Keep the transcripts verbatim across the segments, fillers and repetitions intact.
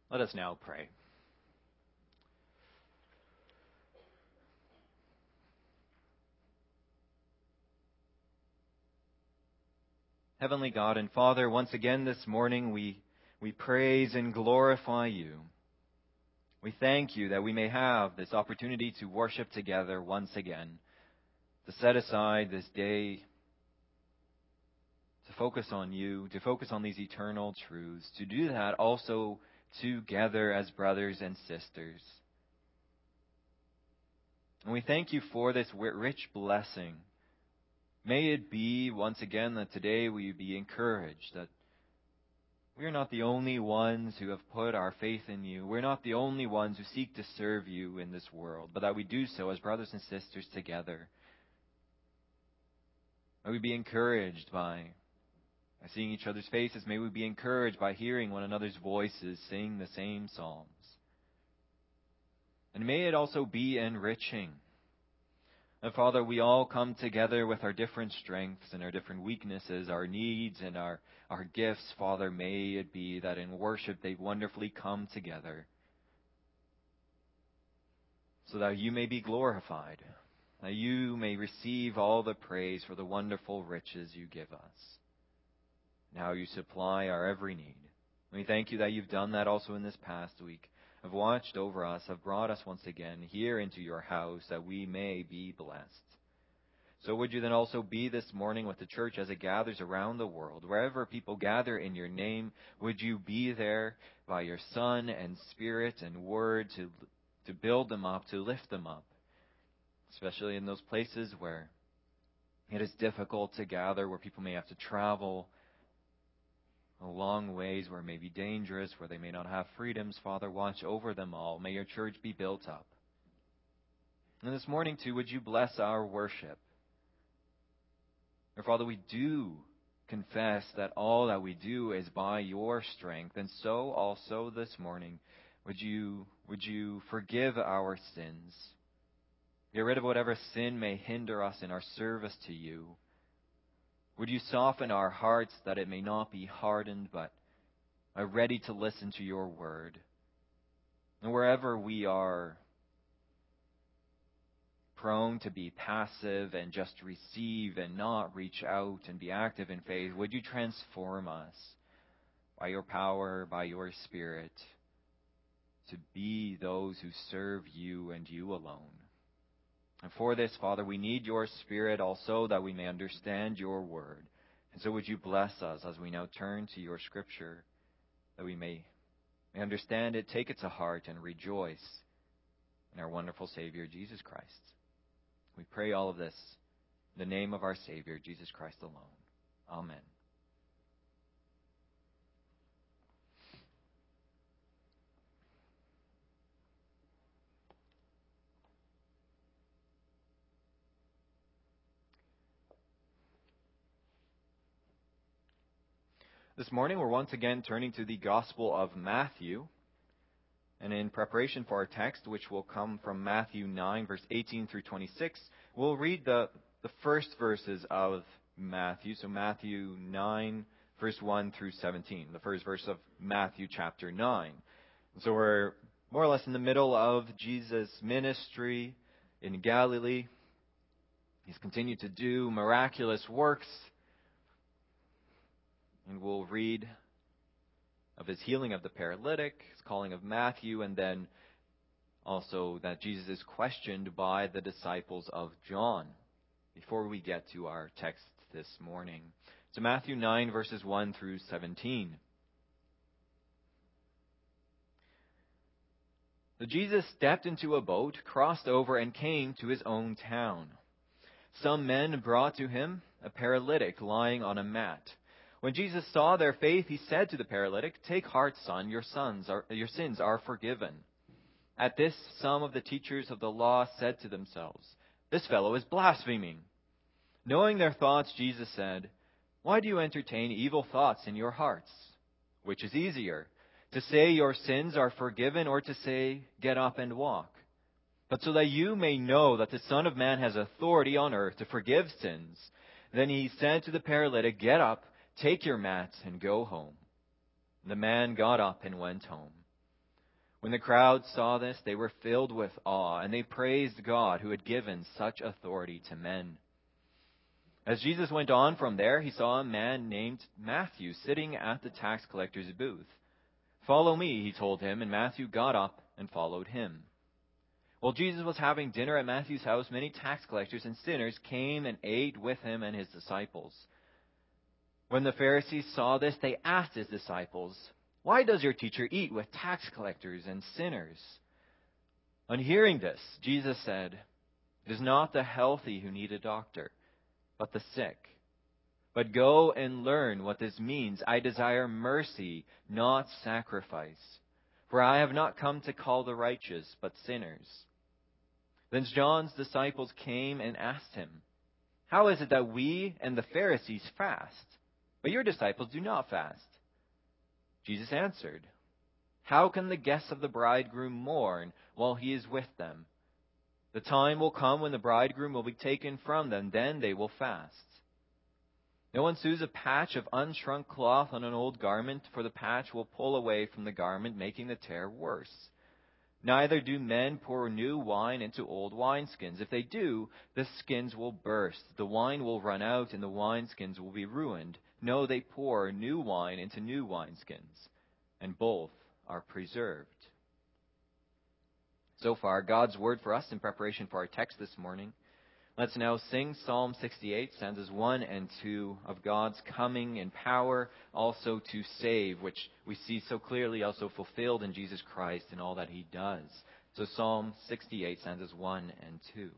Let us now pray. Heavenly God and Father, once again this morning we, we praise and glorify you. We thank you that we may have this opportunity to worship together once again, to set aside this day, to focus on you, to focus on these eternal truths, to do that also together as brothers and sisters. And we thank you for this rich blessing. May it be, once again, that today we be encouraged that we are not the only ones who have put our faith in you. We're not the only ones who seek to serve you in this world, but that we do so as brothers and sisters together. May we be encouraged by, by seeing each other's faces. May we be encouraged by hearing one another's voices sing the same psalms. And may it also be enriching. And Father, we all come together with our different strengths and our different weaknesses, our needs and our, our gifts. Father, may it be that in worship they wonderfully come together so that you may be glorified, that you may receive all the praise for the wonderful riches you give us. Now you supply our every need. We thank you that you've done that also in this past week. Have watched over us, have brought us once again here into your house that we may be blessed. So would you then also be this morning with the church as it gathers around the world, wherever people gather in your name, would you be there by your Son and Spirit and Word to, to build them up, to lift them up, especially in those places where it is difficult to gather, where people may have to travel a long ways, where it may be dangerous, where they may not have freedoms. Father, watch over them all. May your church be built up. And this morning, too, would you bless our worship? Or Father, we do confess that all that we do is by your strength. And so also this morning, would you, would you forgive our sins? Get rid of whatever sin may hinder us in our service to you. Would you soften our hearts that it may not be hardened, but are ready to listen to your word? And wherever we are prone to be passive and just receive and not reach out and be active in faith, would you transform us by your power, by your Spirit, to be those who serve you and you alone? And for this, Father, we need your Spirit also that we may understand your word. And so would you bless us as we now turn to your Scripture, that we may, may understand it, take it to heart, and rejoice in our wonderful Savior, Jesus Christ. We pray all of this in the name of our Savior, Jesus Christ alone. Amen. This morning, we're once again turning to the Gospel of Matthew. And in preparation for our text, which will come from Matthew nine, verse eighteen through twenty-six, we'll read the, the first verses of Matthew. So Matthew nine, verse one through seventeen, the first verse of Matthew chapter nine. So we're more or less in the middle of Jesus' ministry in Galilee. He's continued to do miraculous works. And we'll read of his healing of the paralytic, his calling of Matthew, and then also that Jesus is questioned by the disciples of John before we get to our text this morning. So Matthew nine, verses one through seventeen. So Jesus stepped into a boat, crossed over, and came to his own town. Some men brought to him a paralytic lying on a mat. When Jesus saw their faith, he said to the paralytic, "Take heart, son, your sons are, your sins are forgiven." At this, some of the teachers of the law said to themselves, "This fellow is blaspheming." Knowing their thoughts, Jesus said, "Why do you entertain evil thoughts in your hearts? Which is easier, to say your sins are forgiven, or to say, get up and walk? But so that you may know that the Son of Man has authority on earth to forgive sins." Then he said to the paralytic, "Get up, take your mat and go home." The man got up and went home. When the crowd saw this, they were filled with awe, and they praised God who had given such authority to men. As Jesus went on from there, he saw a man named Matthew sitting at the tax collector's booth. "Follow me," he told him, and Matthew got up and followed him. While Jesus was having dinner at Matthew's house, many tax collectors and sinners came and ate with him and his disciples. When the Pharisees saw this, they asked his disciples, "Why does your teacher eat with tax collectors and sinners?" On hearing this, Jesus said, "It is not the healthy who need a doctor, but the sick. But go and learn what this means. I desire mercy, not sacrifice. For I have not come to call the righteous, but sinners." Then John's disciples came and asked him, "How is it that we and the Pharisees fast, but your disciples do not fast?" Jesus answered, "How can the guests of the bridegroom mourn while he is with them? The time will come when the bridegroom will be taken from them, then they will fast. No one sews a patch of unshrunk cloth on an old garment, for the patch will pull away from the garment, making the tear worse. Neither do men pour new wine into old wineskins. If they do, the skins will burst, the wine will run out, and the wineskins will be ruined. No, they pour new wine into new wineskins, and both are preserved." So far, God's word for us in preparation for our text this morning. Let's now sing Psalm sixty-eight, stanzas one and two, of God's coming in power, also to save, which we see so clearly also fulfilled in Jesus Christ and all that he does. So Psalm sixty-eight, stanzas one and two.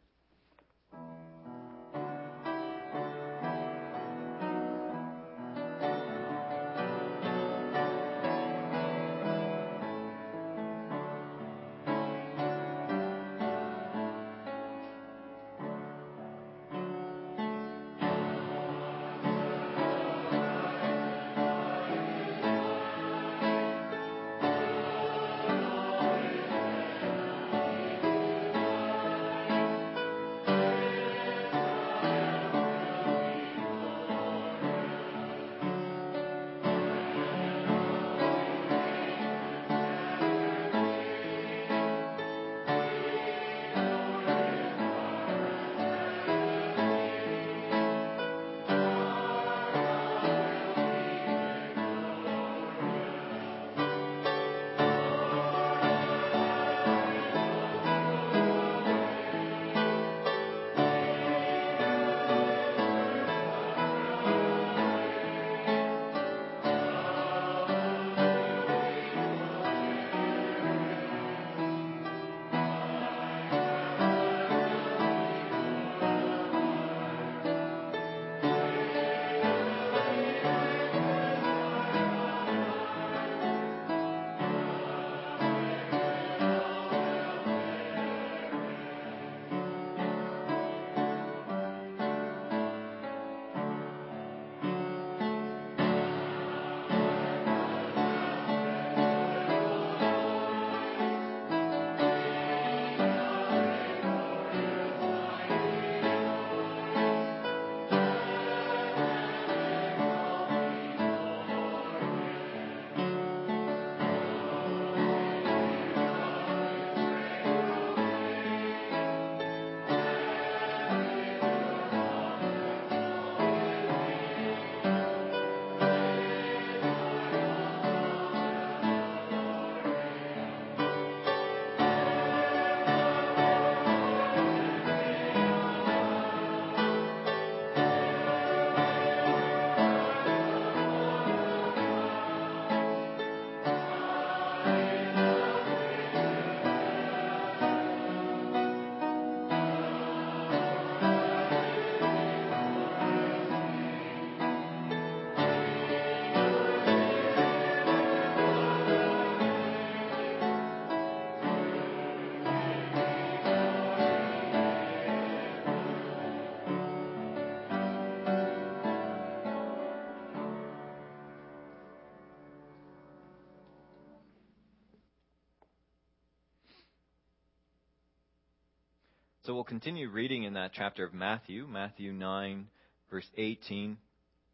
So we'll continue reading in that chapter of Matthew, Matthew nine, verse eighteen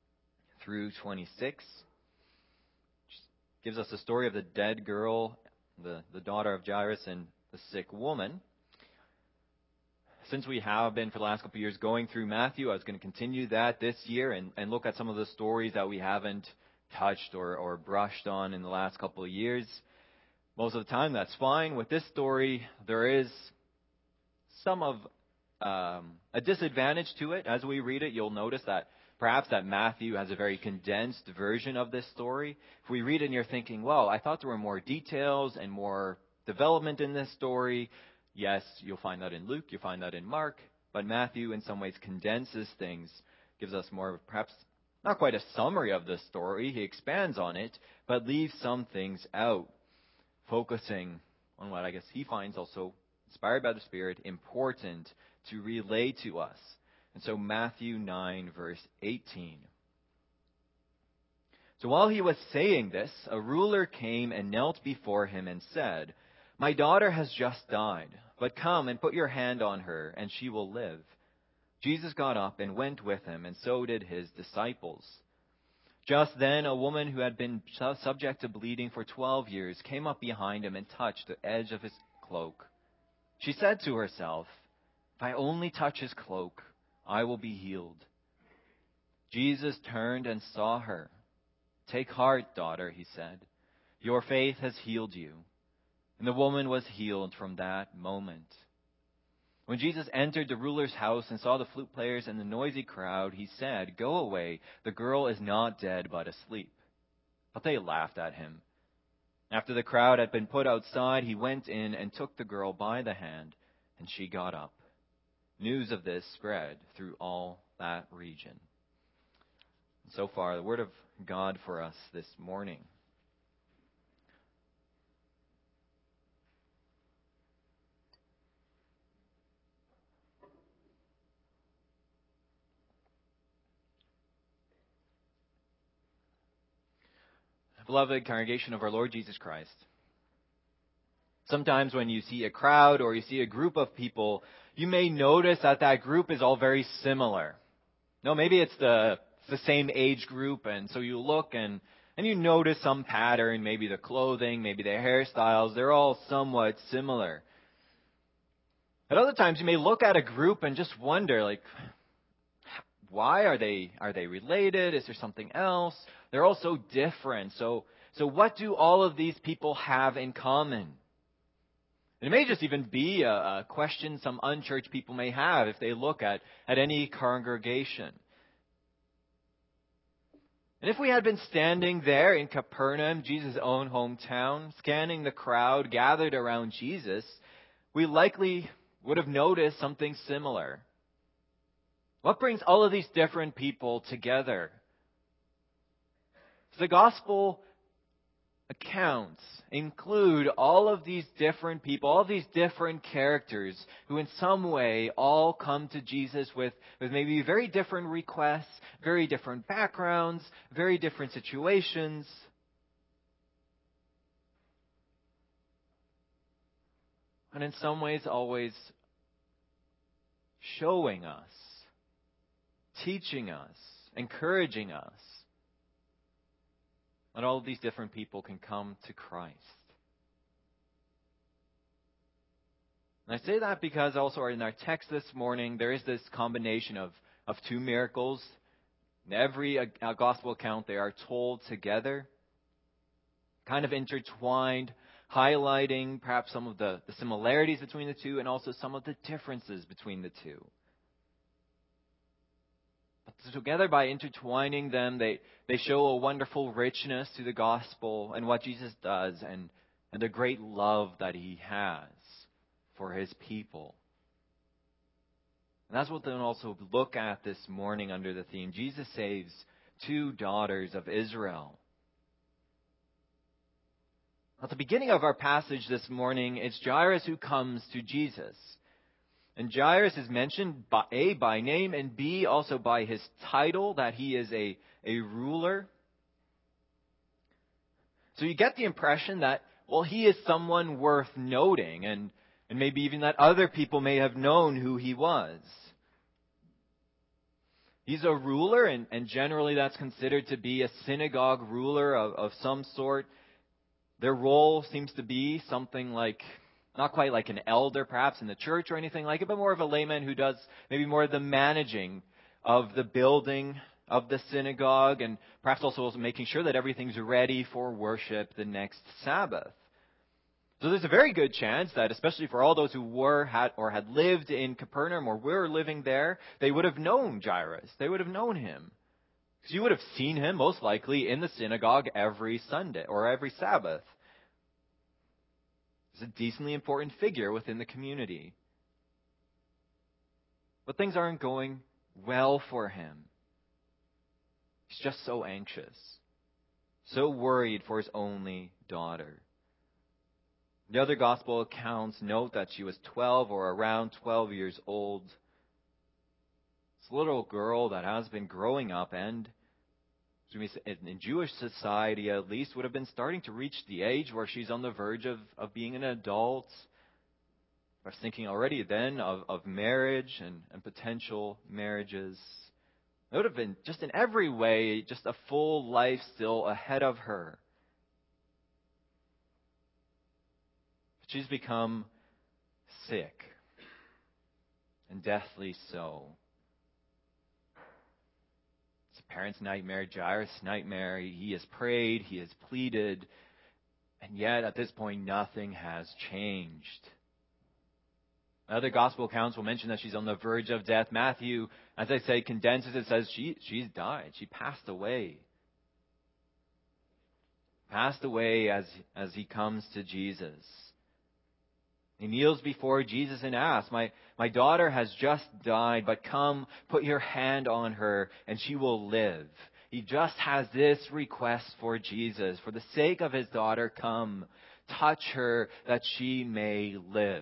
through twenty-six. Which gives us the story of the dead girl the, the daughter of Jairus and the sick woman. Since we have been for the last couple of years going through Matthew, I was going to continue that this year and, and look at some of the stories that we haven't touched or, or brushed on in the last couple of years. Most of the time, that's fine. With this story, there is some of um, a disadvantage to it. As we read it, you'll notice that perhaps that Matthew has a very condensed version of this story. If we read it and you're thinking, well, I thought there were more details and more development in this story. Yes, you'll find that in Luke, you'll find that in Mark, but Matthew in some ways condenses things, gives us more, perhaps not quite a summary of the story. He expands on it, but leaves some things out, focusing on what I guess he finds also inspired by the Spirit, important to relay to us. And so Matthew nine, verse eighteen. So while he was saying this, a ruler came and knelt before him and said, "My daughter has just died, but come and put your hand on her, and she will live." Jesus got up and went with him, and so did his disciples. Just then, a woman who had been subject to bleeding for twelve years came up behind him and touched the edge of his cloak. She said to herself, "If I only touch his cloak, I will be healed." Jesus turned and saw her. "Take heart, daughter," he said. "Your faith has healed you." And the woman was healed from that moment. When Jesus entered the ruler's house and saw the flute players and the noisy crowd, he said, "Go away, the girl is not dead but asleep." But they laughed at him. After the crowd had been put outside, he went in and took the girl by the hand, and she got up. News of this spread through all that region. So far, the word of God for us this morning. Beloved congregation of our Lord Jesus Christ, sometimes when you see a crowd or you see a group of people, you may notice that that group is all very similar. No, maybe it's the, it's the same age group, and so you look and, and you notice some pattern, maybe the clothing, maybe the hairstyles, they're all somewhat similar. At other times, you may look at a group and just wonder, like, why are they are they related? Is there something else? They're all so different. So so what do all of these people have in common? And it may just even be a, a question some unchurched people may have if they look at, at any congregation. And if we had been standing there in Capernaum, Jesus' own hometown, scanning the crowd gathered around Jesus, we likely would have noticed something similar. What brings all of these different people together? The gospel accounts include all of these different people, all of these different characters who in some way all come to Jesus with, with maybe very different requests, very different backgrounds, very different situations. And in some ways always showing us, teaching us, encouraging us that all of these different people can come to Christ. And I say that because also in our text this morning, there is this combination of, of two miracles. In every uh, gospel account, they are told together, kind of intertwined, highlighting perhaps some of the, the similarities between the two and also some of the differences between the two. Together, by intertwining them, they, they show a wonderful richness to the gospel and what Jesus does and, and the great love that he has for his people. And that's what we'll also look at this morning under the theme, Jesus saves two daughters of Israel. At the beginning of our passage this morning, it's Jairus who comes to Jesus. And Jairus is mentioned by A, by name, and B, also by his title, that he is a, a ruler. So you get the impression that, well, he is someone worth noting, and, and maybe even that other people may have known who he was. He's a ruler, and, and generally that's considered to be a synagogue ruler of, of some sort. Their role seems to be something like, not quite like an elder perhaps in the church or anything like it, but more of a layman who does maybe more of the managing of the building of the synagogue, and perhaps also making sure that everything's ready for worship the next Sabbath. So there's a very good chance that, especially for all those who were had or had lived in Capernaum or were living there, they would have known Jairus. They would have known him. Because you would have seen him most likely in the synagogue every Sunday or every Sabbath. He's a decently important figure within the community. But things aren't going well for him. He's just so anxious, so worried for his only daughter. The other gospel accounts note that she was twelve or around twelve years old. This little girl that has been growing up and, in Jewish society at least, would have been starting to reach the age where she's on the verge of, of being an adult. I was thinking already then of, of marriage and, and potential marriages. It would have been just in every way, just a full life still ahead of her. But she's become sick, and deathly so. It's a parent's nightmare, Jairus' nightmare. He has prayed, he has pleaded, and yet at this point nothing has changed. Other gospel accounts will mention that she's on the verge of death. Matthew, as I say, condenses it, says she she's died. She passed away. Passed away as, as he comes to Jesus. He kneels before Jesus and asks, my, my daughter has just died, but come, put your hand on her, and she will live. He just has this request for Jesus. For the sake of his daughter, come, touch her, that she may live.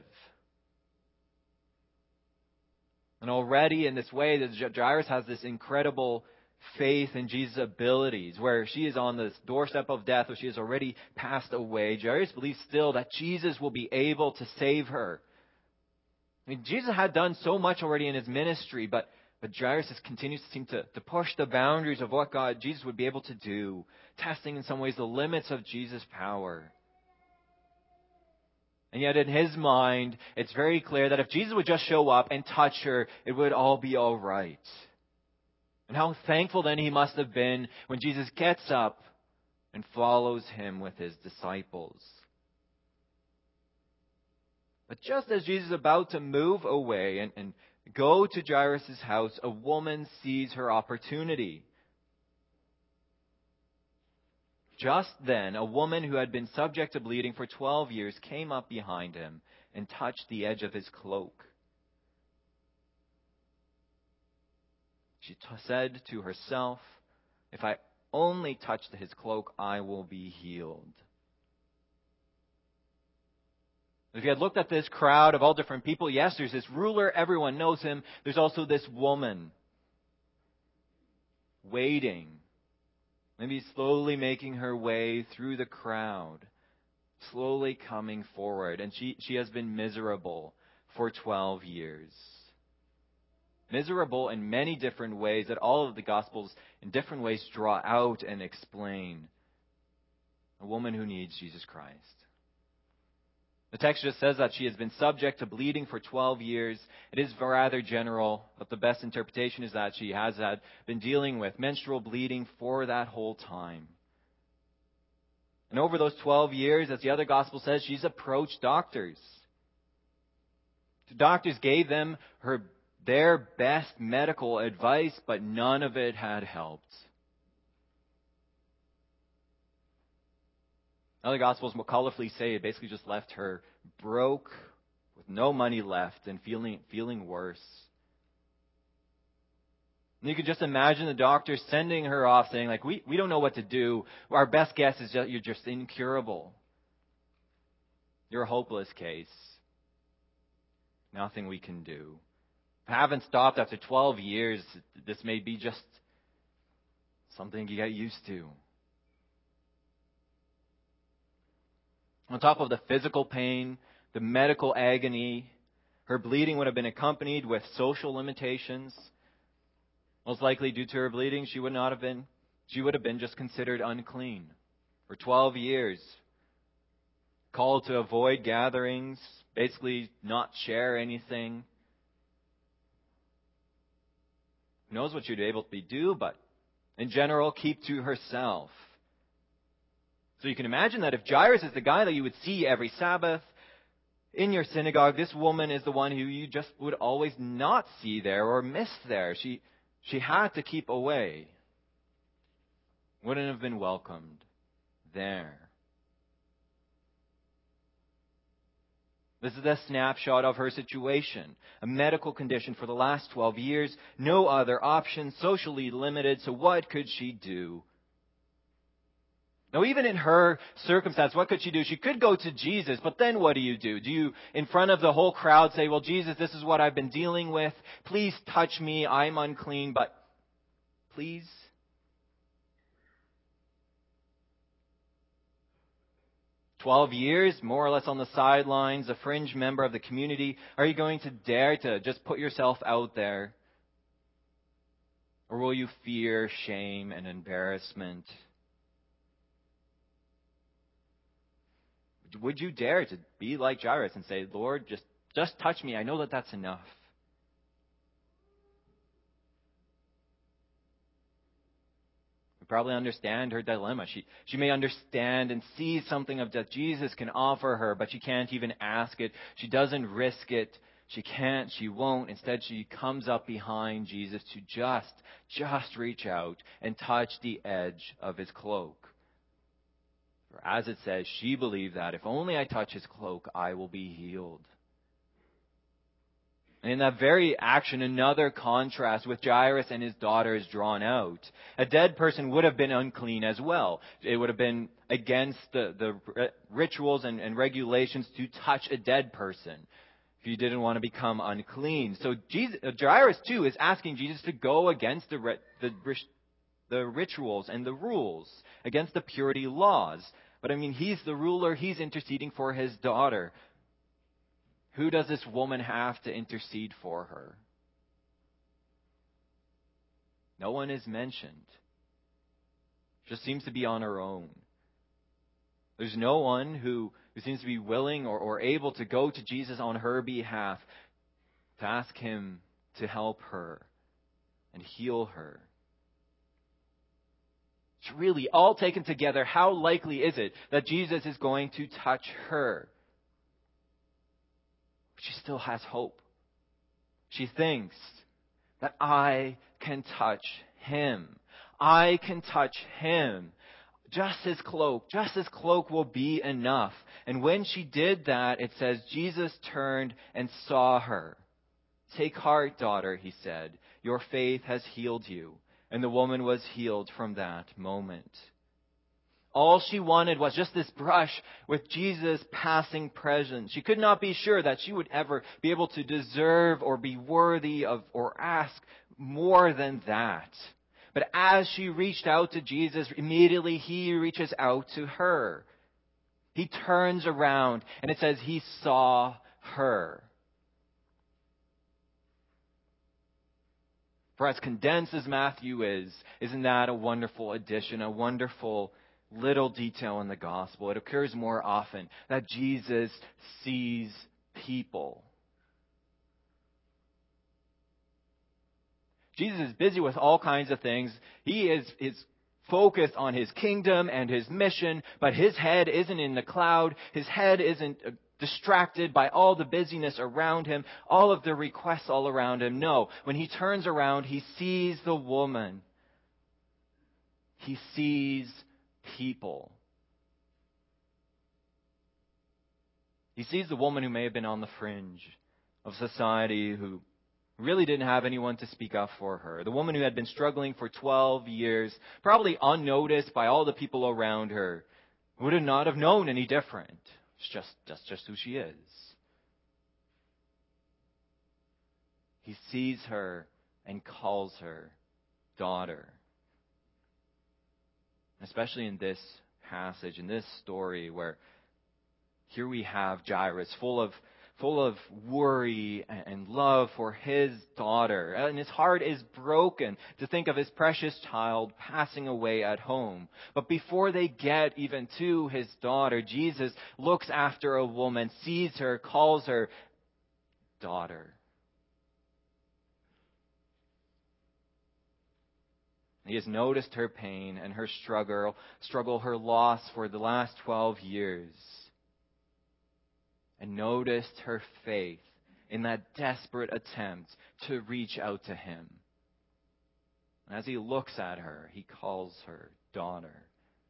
And already in this way, Jairus has this incredible faith in Jesus' abilities, where she is on this doorstep of death, where she has already passed away. Jairus believes still that Jesus will be able to save her. I mean, Jesus had done so much already in his ministry, but, but Jairus has continues to seem to, to push the boundaries of what God, Jesus would be able to do, testing in some ways the limits of Jesus' power. And yet in his mind, it's very clear that if Jesus would just show up and touch her, it would all be all right. And how thankful then he must have been when Jesus gets up and follows him with his disciples. But just as Jesus is about to move away and, and go to Jairus' house, a woman sees her opportunity. Just then, a woman who had been subject to bleeding for twelve years came up behind him and touched the edge of his cloak. She t- said to herself, if I only touch his cloak, I will be healed. If you had looked at this crowd of all different people, yes, there's this ruler, everyone knows him. There's also this woman waiting, maybe slowly making her way through the crowd, slowly coming forward. And she, she has been miserable for twelve years. Miserable in many different ways that all of the Gospels in different ways draw out and explain. A woman who needs Jesus Christ. The text just says that she has been subject to bleeding for twelve years. It is rather general, but the best interpretation is that she has had been dealing with menstrual bleeding for that whole time. And over those twelve years, as the other gospel says, she's approached doctors. The doctors gave them her their best medical advice, but none of it had helped. Other Gospels will colorfully say it basically just left her broke, with no money left, and feeling feeling worse. And you can just imagine the doctors sending her off saying, like, we, we don't know what to do. Our best guess is that you're just incurable. You're a hopeless case. Nothing we can do. If I haven't stopped after twelve years, this may be just something you get used to. On top of the physical pain, the medical agony, her bleeding would have been accompanied with social limitations. Most likely due to her bleeding, she would not have been, she would have been just considered unclean for twelve years. called to avoid gatherings, basically not share anything. Who knows what she'd be able to do, but in general, keep to herself. So you can imagine that if Jairus is the guy that you would see every Sabbath in your synagogue, this woman is the one who you just would always not see there or miss there. She, she had to keep away. Wouldn't have been welcomed there. This is a snapshot of her situation. A medical condition for the last twelve years. No other option. Socially limited. So what could she do? Now, even in her circumstance, what could she do? She could go to Jesus, but then what do you do? Do you, in front of the whole crowd, say, well, Jesus, this is what I've been dealing with. Please touch me. I'm unclean, but please? Twelve years, more or less on the sidelines, a fringe member of the community. Are you going to dare to just put yourself out there? Or will you fear shame and embarrassment? Would you dare to be like Jairus and say, Lord, just, just touch me. I know that that's enough. Probably understand her dilemma. She she may understand and see something of that Jesus can offer her, but she can't even ask it. She doesn't risk it. She can't, she won't. Instead, she comes up behind Jesus to just, just reach out and touch the edge of his cloak. For as it says, she believed that if only I touch his cloak, I will be healed. And in that very action, another contrast with Jairus and his daughter is drawn out. A dead person would have been unclean as well. It would have been against the, the rituals and, and regulations to touch a dead person if you didn't want to become unclean. So Jesus, Jairus, too, is asking Jesus to go against the, the, the rituals and the rules, against the purity laws. But I mean, he's the ruler. He's interceding for his daughter. Who does this woman have to intercede for her? No one is mentioned. She just seems to be on her own. There's no one who, who seems to be willing or, or able to go to Jesus on her behalf to ask him to help her and heal her. It's really all taken together. How likely is it that Jesus is going to touch her? She still has hope. She thinks that I can touch him. I can touch him. Just his cloak. Just his cloak will be enough. And when she did that, it says, Jesus turned and saw her. Take heart, daughter, he said. Your faith has healed you. And the woman was healed from that moment. All she wanted was just this brush with Jesus' passing presence. She could not be sure that she would ever be able to deserve or be worthy of or ask more than that. But as she reached out to Jesus, immediately he reaches out to her. He turns around and it says he saw her. For as condensed as Matthew is, isn't that a wonderful addition, a wonderful little detail in the gospel? It occurs more often that Jesus sees people. Jesus is busy with all kinds of things. He is, is focused on his kingdom and his mission, but his head isn't in the cloud. His head isn't distracted by all the busyness around him, all of the requests all around him. No, when he turns around, he sees the woman. He sees people. He sees the woman who may have been on the fringe of society, who really didn't have anyone to speak up for her. The woman who had been struggling for twelve years, probably unnoticed by all the people around her, would have not have known any different. It's just, that's just who she is. He sees her and calls her daughter. Especially in this passage, in this story, where here we have Jairus, full of full of worry and love for his daughter. And his heart is broken to think of his precious child passing away at home. But before they get even to his daughter, Jesus looks after a woman, sees her, calls her daughter. He has noticed her pain and her struggle, struggle, her loss for the last twelve years. And noticed her faith in that desperate attempt to reach out to him. And as he looks at her, he calls her daughter.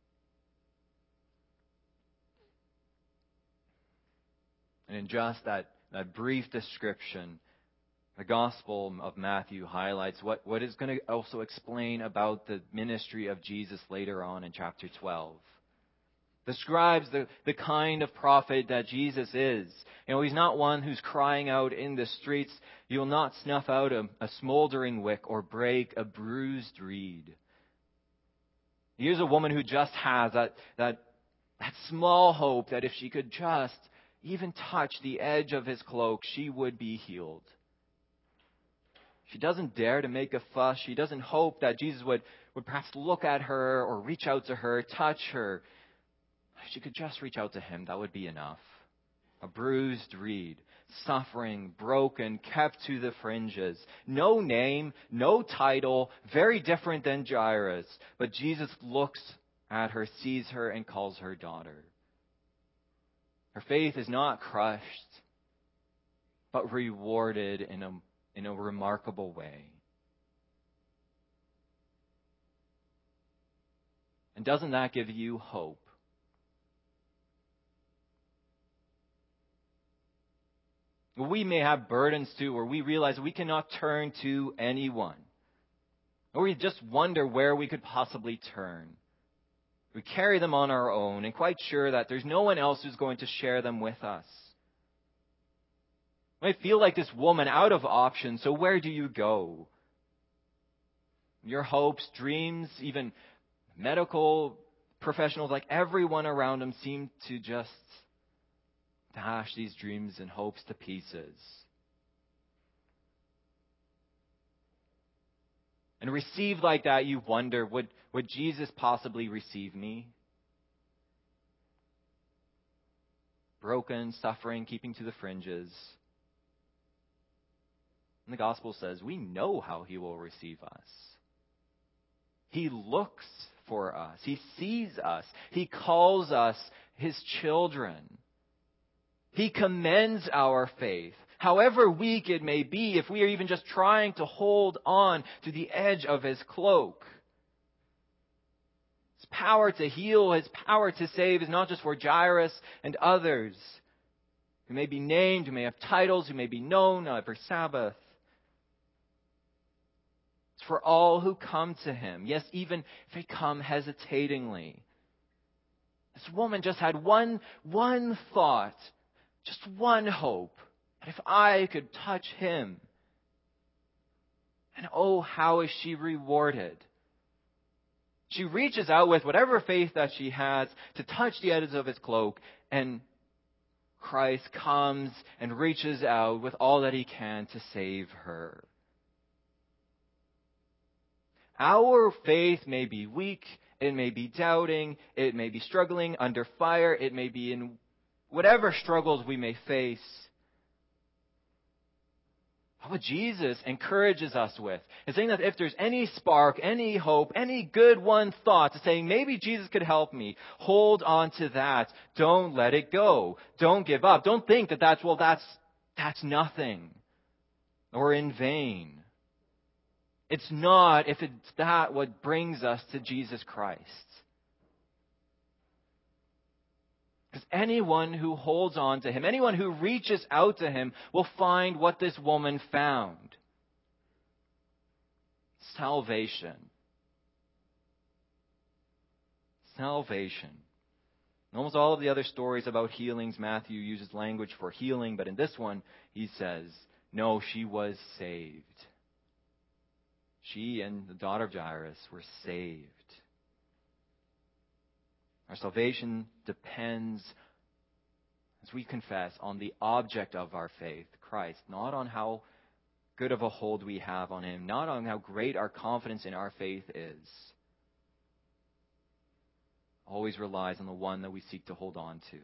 And in just that, that brief description, the Gospel of Matthew highlights what, what is going to also explain about the ministry of Jesus later on in chapter twelve. Describes the, the kind of prophet that Jesus is. You know, he's not one who's crying out in the streets, "You will not snuff out a, a smoldering wick or break a bruised reed." Here's a woman who just has that, that, that small hope that if she could just even touch the edge of his cloak, she would be healed. She doesn't dare to make a fuss. She doesn't hope that Jesus would, would perhaps look at her or reach out to her, touch her. If she could just reach out to him, that would be enough. A bruised reed, suffering, broken, kept to the fringes. No name, no title, very different than Jairus. But Jesus looks at her, sees her, and calls her daughter. Her faith is not crushed, but rewarded in a, in a remarkable way. And doesn't that give you hope? We may have burdens too, where we realize we cannot turn to anyone. Or we just wonder where we could possibly turn. We carry them on our own and quite sure that there's no one else who's going to share them with us. You might feel like this woman out of options, so where do you go? Your hopes, dreams, even medical professionals, like everyone around them seem to just dash these dreams and hopes to pieces. And received like that, you wonder, would, would Jesus possibly receive me? Broken, suffering, keeping to the fringes. And the gospel says we know how he will receive us. He looks for us. He sees us. He calls us his children. He commends our faith, however weak it may be, if we are even just trying to hold on to the edge of his cloak. His power to heal, his power to save is not just for Jairus and others who may be named, who may have titles, who may be known uh, for Sabbath. It's for all who come to him. Yes, even if they come hesitatingly. This woman just had one, one thought. Just one hope, that if I could touch him. And oh, how is she rewarded? She reaches out with whatever faith that she has to touch the edges of his cloak, and Christ comes and reaches out with all that he can to save her. Our faith may be weak, it may be doubting, it may be struggling under fire, it may be in whatever struggles we may face. What Jesus encourages us with is saying that if there's any spark, any hope, any good one thought to saying maybe Jesus could help me, hold on to that. Don't let it go. Don't give up. Don't think that that's, well, that's, that's nothing or in vain. It's not if it's that what brings us to Jesus Christ. Because anyone who holds on to him, anyone who reaches out to him, will find what this woman found. Salvation. Salvation. In almost all of the other stories about healings, Matthew uses language for healing, but in this one, he says, no, she was saved. She and the daughter of Jairus were saved. Our salvation depends, as we confess, on the object of our faith, Christ, not on how good of a hold we have on Him, not on how great our confidence in our faith is, always relies on the one that we seek to hold on to.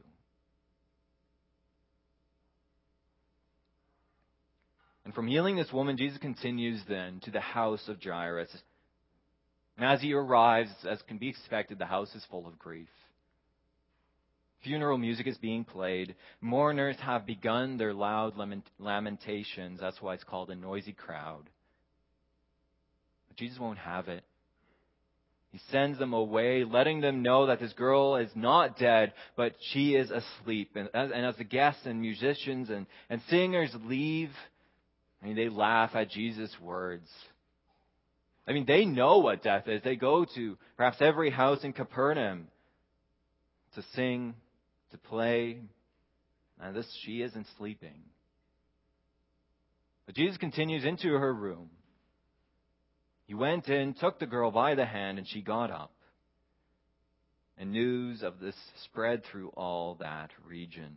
And from healing this woman, Jesus continues then to the house of Jairus. And as he arrives, as can be expected, the house is full of grief. Funeral music is being played. Mourners have begun their loud lament- lamentations. That's why it's called a noisy crowd. But Jesus won't have it. He sends them away, letting them know that this girl is not dead, but she is asleep. And as, and as the guests and musicians and, and singers leave, I mean, they laugh at Jesus' words. I mean, they know what death is. They go to perhaps every house in Capernaum to sing, to play. And this, she isn't sleeping. But Jesus continues into her room. He went in, took the girl by the hand, and she got up. And news of this spread through all that region.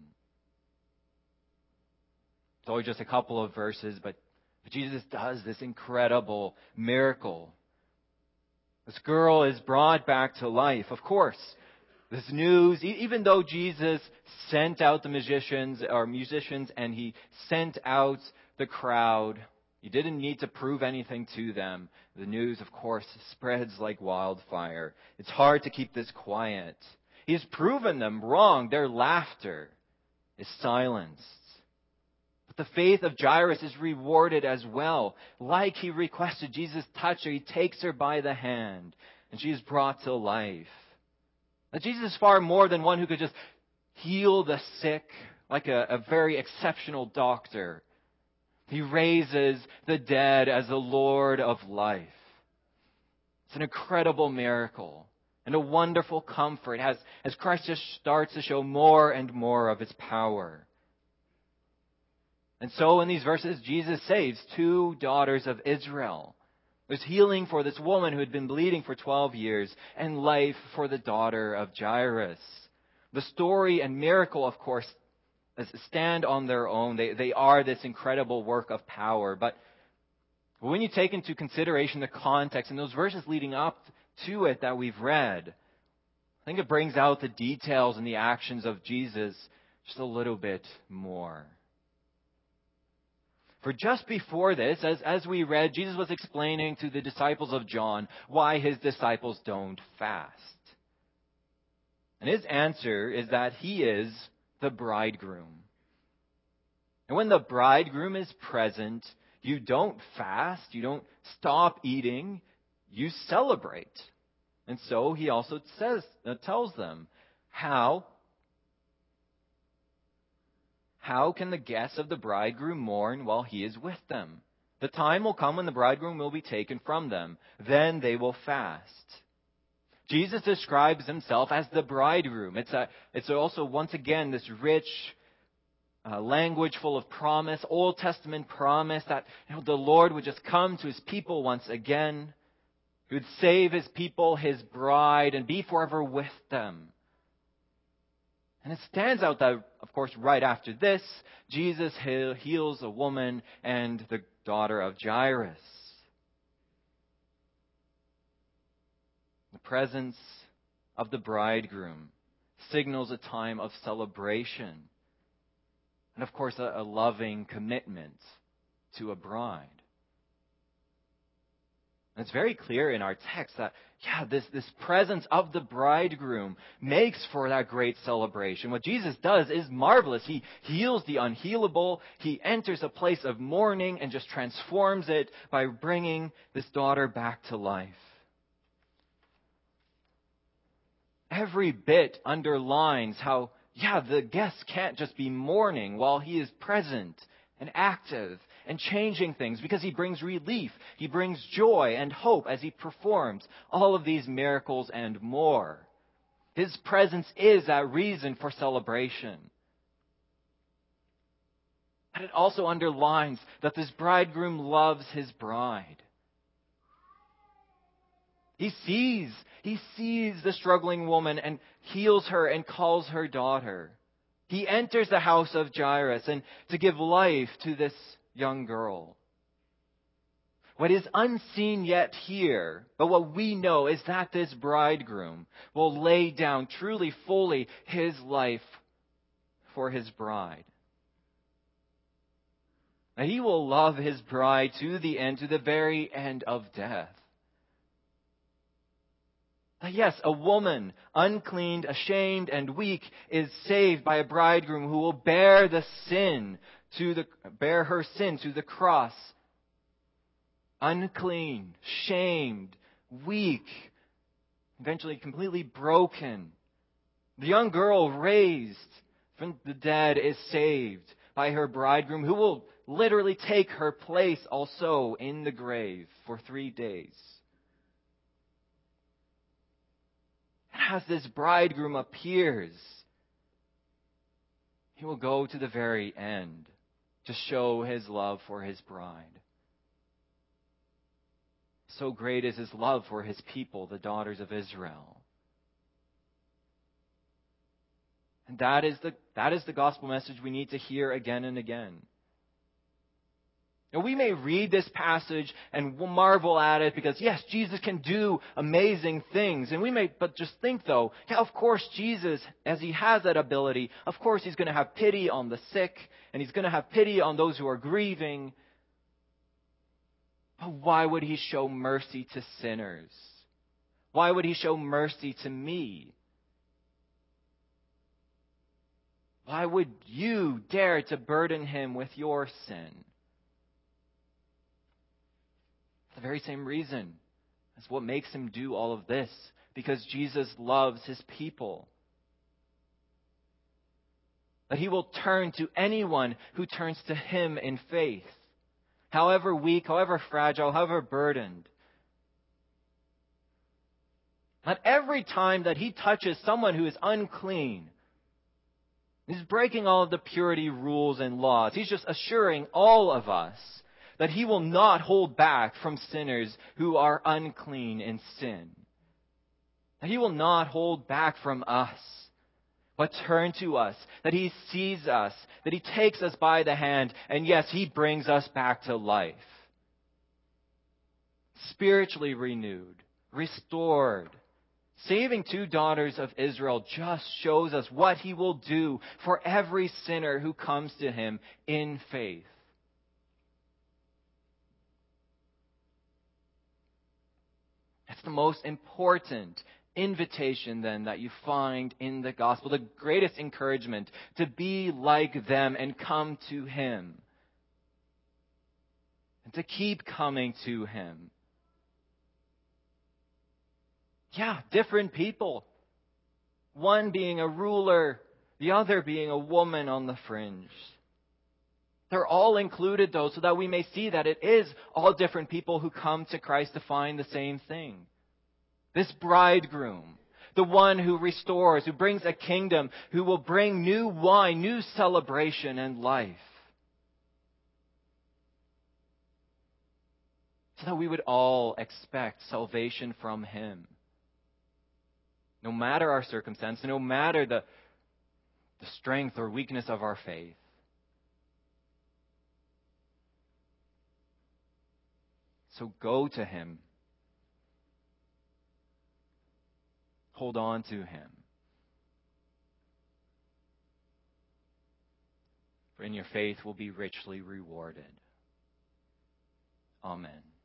It's only just a couple of verses, but Jesus does this incredible miracle. This girl is brought back to life. Of course, this news, even though Jesus sent out the musicians or musicians and he sent out the crowd, he didn't need to prove anything to them. The news, of course, spreads like wildfire. It's hard to keep this quiet. He's proven them wrong. Their laughter is silenced. But the faith of Jairus is rewarded as well. Like he requested, Jesus touch her. He takes her by the hand, and she is brought to life. Now, Jesus is far more than one who could just heal the sick like a, a very exceptional doctor. He raises the dead as the Lord of life. It's an incredible miracle and a wonderful comfort as, as Christ just starts to show more and more of His power. And so in these verses, Jesus saves two daughters of Israel. There's healing for this woman who had been bleeding for twelve years and life for the daughter of Jairus. The story and miracle, of course, stand on their own. They, they are this incredible work of power. But when you take into consideration the context and those verses leading up to it that we've read, I think it brings out the details and the actions of Jesus just a little bit more. For just before this, as, as we read, Jesus was explaining to the disciples of John why his disciples don't fast. And his answer is that he is the bridegroom. And when the bridegroom is present, you don't fast, you don't stop eating, you celebrate. And so he also says, uh, tells them, how, how can the guests of the bridegroom mourn while he is with them? The time will come when the bridegroom will be taken from them. Then they will fast. Jesus describes himself as the bridegroom. It's a, it's also, once again, this rich uh, language full of promise, Old Testament promise that you know, the Lord would just come to his people once again. He would save his people, his bride, and be forever with them. And it stands out that, of course, right after this, Jesus heals a woman and the daughter of Jairus. The presence of the bridegroom signals a time of celebration. And of course, a, a loving commitment to a bride. And it's very clear in our text that, yeah, this, this presence of the bridegroom makes for that great celebration. What Jesus does is marvelous. He heals the unhealable. He enters a place of mourning and just transforms it by bringing this daughter back to life. Every bit underlines how, yeah, the guests can't just be mourning while he is present and active and changing things, because he brings relief, he brings joy and hope as he performs all of these miracles and more. His presence is that reason for celebration. And it also underlines that this bridegroom loves his bride. He sees, he sees the struggling woman and heals her and calls her daughter. He enters the house of Jairus and to give life to this young girl. What is unseen yet here, but what we know is that this bridegroom will lay down truly, fully his life for his bride. Now, he will love his bride to the end, to the very end of death. Now, yes, a woman, uncleaned, ashamed, and weak, is saved by a bridegroom who will bear the sin to the bear her sin to the cross. Unclean, shamed, weak, eventually completely broken. The young girl raised from the dead is saved by her bridegroom, who will literally take her place also in the grave for three days. And as this bridegroom appears, he will go to the very end to show his love for his bride. So great is his love for his people, the daughters of Israel. And that is the, that is the gospel message we need to hear again and again. Now, we may read this passage and marvel at it because, yes, Jesus can do amazing things. And we may, but just think though, yeah, of course Jesus, as he has that ability, of course he's going to have pity on the sick and he's going to have pity on those who are grieving. But why would he show mercy to sinners? Why would he show mercy to me? Why would you dare to burden him with your sin? For the very same reason. That's what makes him do all of this. Because Jesus loves his people. That he will turn to anyone who turns to him in faith. However weak, however fragile, however burdened. Not every time that he touches someone who is unclean, he's breaking all of the purity rules and laws. He's just assuring all of us that he will not hold back from sinners who are unclean in sin. That he will not hold back from us, but turn to us, that he sees us, that he takes us by the hand, and yes, he brings us back to life. Spiritually renewed, restored. Saving two daughters of Israel just shows us what he will do for every sinner who comes to him in faith. That's the most important invitation then that you find in the gospel. The greatest encouragement to be like them and come to him. And to keep coming to him. Yeah, different people. One being a ruler, the other being a woman on the fringe. They're all included though, so that we may see that it is all different people who come to Christ to find the same thing. This bridegroom, the one who restores, who brings a kingdom, who will bring new wine, new celebration and life. So that we would all expect salvation from him. No matter our circumstance, no matter the, the strength or weakness of our faith. So go to him. Hold on to him. For in your faith will be richly rewarded. Amen.